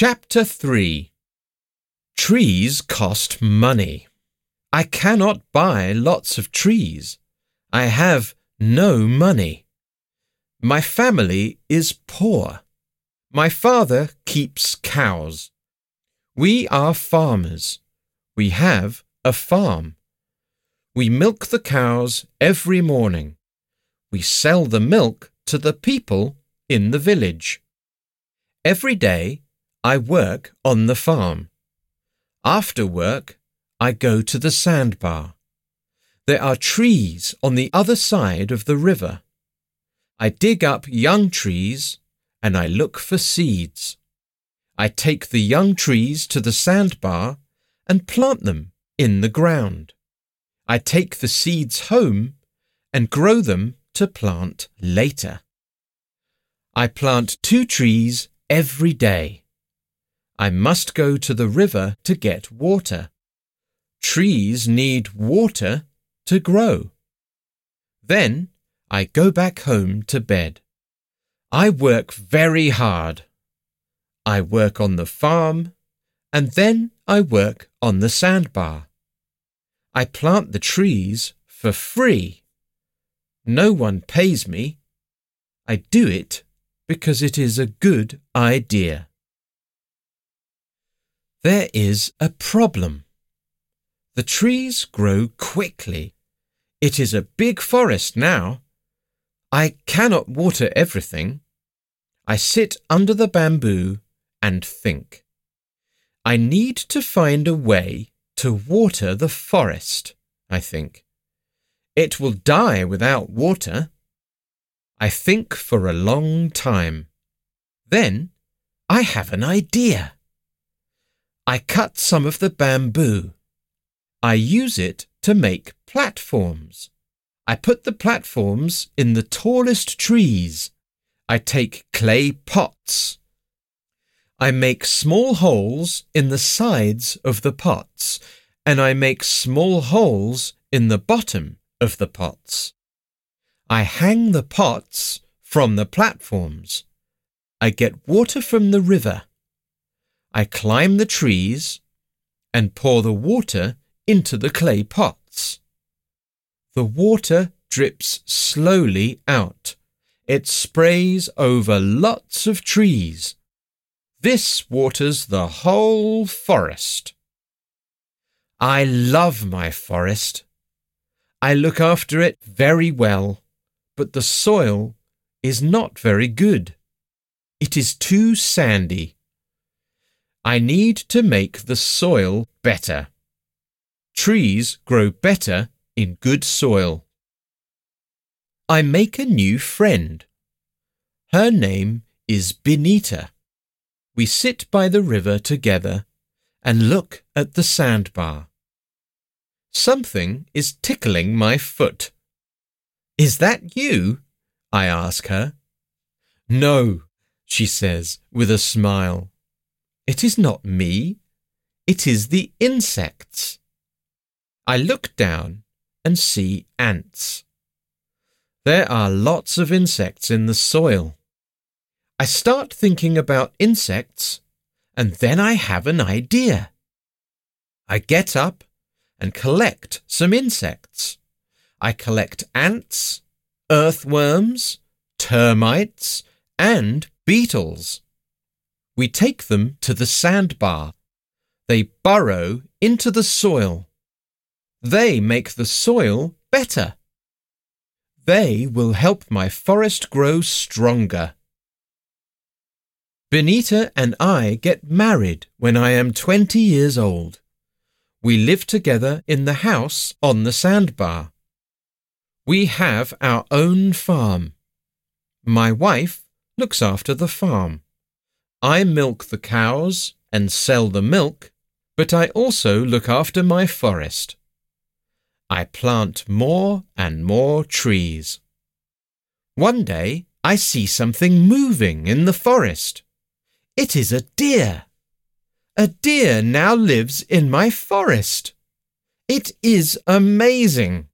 Chapter 3. Trees cost money. I cannot buy lots of trees. I have no money. My family is poor. My father keeps cows. We are farmers. We have a farm. We milk the cows every morning. We sell the milk to the people in the village. Every day I work on the farm. After work, I go to the sandbar. There are trees on the other side of the river. I dig up young trees and I look for seeds. I take the young trees to the sandbar and plant them in the ground. I take the seeds home and grow them to plant later. I plant 2 trees every day. I must go to the river to get water. Trees need water to grow. Then I go back home to bed. I work very hard. I work on the farm, and then I work on the sandbar. I plant the trees for free. No one pays me. I do it because it is a good idea. There is a problem. The trees grow quickly. It is a big forest now. I cannot water everything. I sit under the bamboo and think. I need to find a way to water the forest, I think. It will die without water. I think for a long time. Then I have an idea. I cut some of the bamboo. I use it to make platforms. I put the platforms in the tallest trees. I take clay pots. I make small holes in the sides of the pots, and I make small holes in the bottom of the pots. I hang the pots from the platforms. I get water from the river. I climb the trees and pour the water into the clay pots. The water drips slowly out. It sprays over lots of trees. This waters the whole forest. I love my forest. I look after it very well, but the soil is not very good. It is too sandy. I need to make the soil better. Trees grow better in good soil. I make a new friend. Her name is Benita. We sit by the river together and look at the sandbar. Something is tickling my foot. Is that you? I ask her. No, she says with a smile. It is not me. It is the insects. I look down and see ants. There are lots of insects in the soil. I start thinking about insects, and then I have an idea. I get up and collect some insects. I collect ants, earthworms, termites, and beetles. We take them to the sandbar. They burrow into the soil. They make the soil better. They will help my forest grow stronger. Benita and I get married when I am 20 years old. We live together in the house on the sandbar. We have our own farm. My wife looks after the farm. I milk the cows and sell the milk, but I also look after my forest. I plant more and more trees. One day I see something moving in the forest. It is a deer. A deer now lives in my forest. It is amazing.